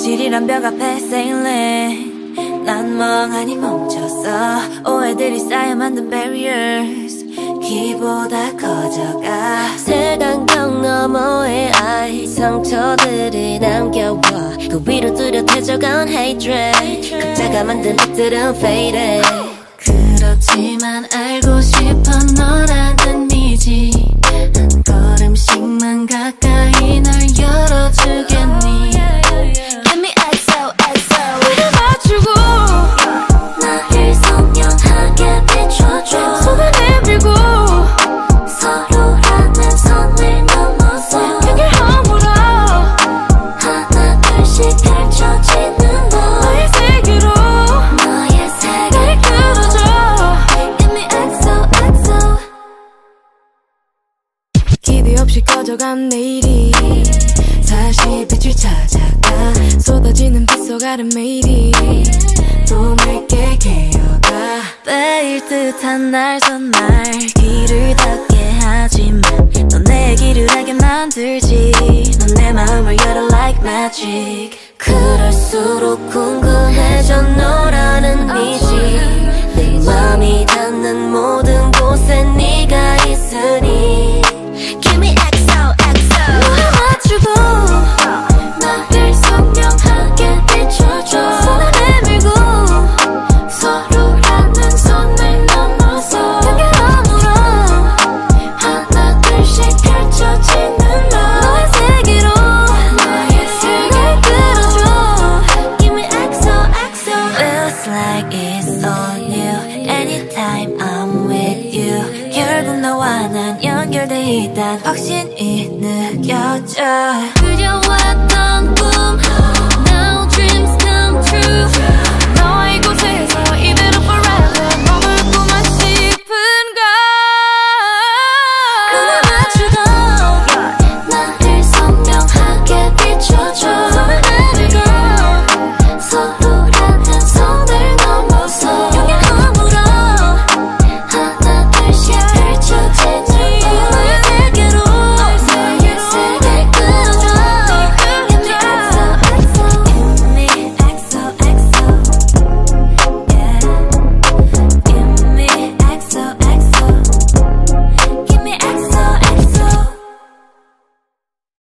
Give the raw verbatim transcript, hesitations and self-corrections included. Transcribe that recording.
현실이란 벽 앞에 sailing 난 멍하니 멈췄어 오해들이 쌓여 만든 barriers 키보다 커져가 색안경 너머의 아이 상처들이 남겨와 그 위로 뚜렷해져간 hatred 각자가 만든 빛들은 faded 그렇지만 알고 싶어 너라는 미지 한 걸음씩만 가까이 날 열어주겠니 Give me 엑소 엑소 우리 맞추고 나를 선명하게 비춰줘 손을 내밀고 서로라는 선을 넘어서 벽을 허물어 하나 둘씩 펼쳐지는 너 너의 세계로 너의 세계 날 끌어줘 Give me 엑소 엑소 기대 없이 꺼져간 내일이 다시 빛을 찾아가 쏟아지는 빛 속 아름메이리 또 맑게 개어가 빼일 듯한 날 손날 길을 닫게 하지만 넌 내 길을 알게 만들지 넌 내 마음을 열어 like magic 그럴수록 궁금해져 너라는 미지 내 맘이 닿는 모든 곳에 네가 있으니 Give me 엑소 엑소 너를 맞추고 나를 선명하게 비춰줘 손을 내밀고 서로라는 선을 넘어서 벽을 허물어 하나 둘씩 펼쳐지는 너 너의 세계로 너의 세계 날 끌어줘 Give me 엑소 엑소 Feels like it's all new Anytime I'm with you 결국 너와 난 연결돼 있단 확신이 느껴져